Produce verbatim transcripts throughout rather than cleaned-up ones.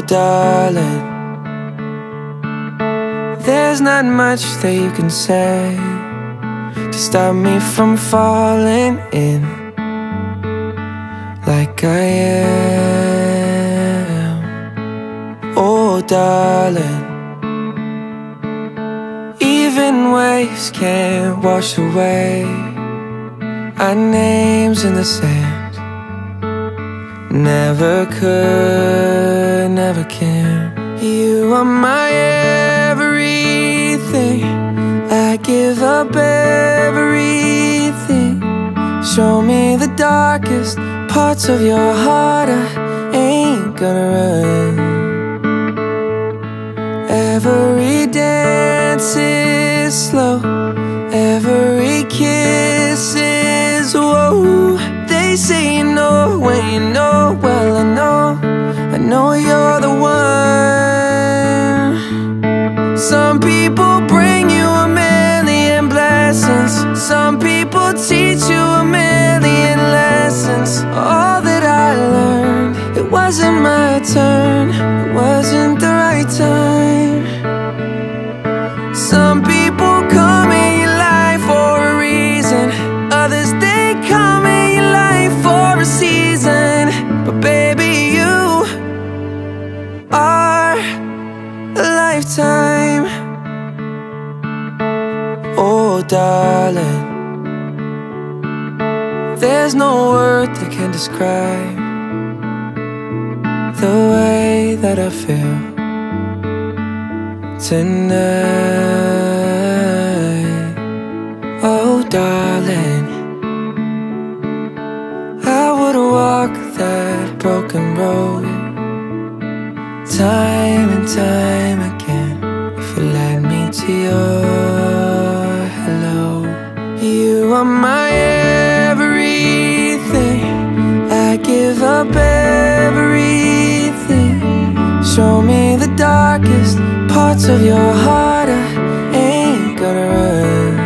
darling, there's not much that you can say to stop me from falling in like I am. Oh darling, even waves can't wash away our names in the sand. Never could, never can. You are my everything. I give up everything. Show me the darkest parts of your heart. I ain't gonna run. Every dance is slow, every kiss is whoa. They say you know when you know. Well, I know, I know you're the one. Some people bring you a million blessings. Some people teach you a million lessons. All that I learned, it wasn't my turn, it wasn't the right time. Some people come in your life for a reason. Others, they come in your life for a season. But baby, you are a lifetime. Oh darling, there's no word that can describe the way that I feel tonight. Oh darling, I would walk that broken road time and time again if you led me to your hello. You are my everything. I give up everything. Show me the darkest parts of your heart. I ain't gonna run.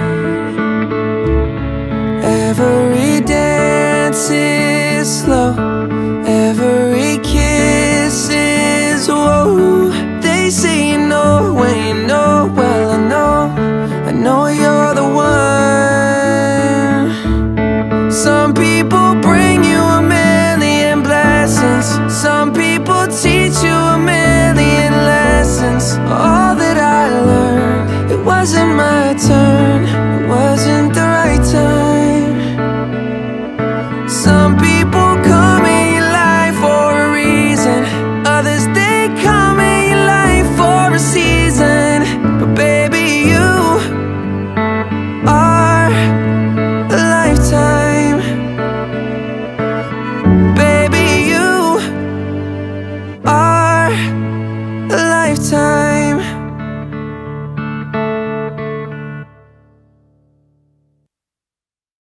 Every dance is slow, every kiss is whoa. They say you know when you know. Well, I know, I know you're the one. Some people bring you a million blessings. Some people teach you a million lessons. All that I learned, it wasn't my turn, it wasn't the right time. Some people come in your life for a reason. Others, they come in your life for a season. But baby, you are a lifetime. Baby, you are a lifetime.